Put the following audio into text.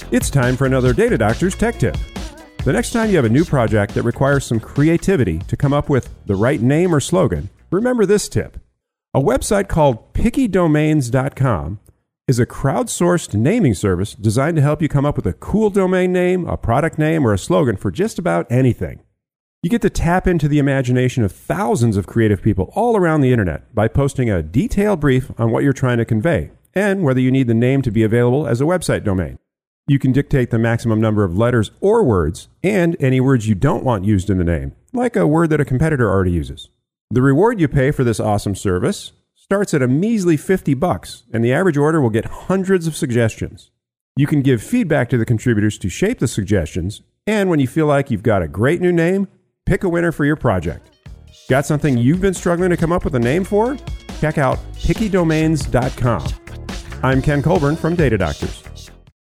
It's time for another Data Doctor's Tech Tip. The next time you have a new project that requires some creativity to come up with the right name or slogan, remember this tip. A website called PickyDomains.com is a crowdsourced naming service designed to help you come up with a cool domain name, a product name, or a slogan for just about anything. You get to tap into the imagination of thousands of creative people all around the internet by posting a detailed brief on what you're trying to convey and whether you need the name to be available as a website domain. You can dictate the maximum number of letters or words and any words you don't want used in the name, like a word that a competitor already uses. The reward you pay for this awesome service starts at a measly $50, and the average order will get hundreds of suggestions. You can give feedback to the contributors to shape the suggestions, and when you feel like you've got a great new name, pick a winner for your project. Got something you've been struggling to come up with a name for? Check out PickyDomains.com. I'm Ken Colburn from Data Doctors.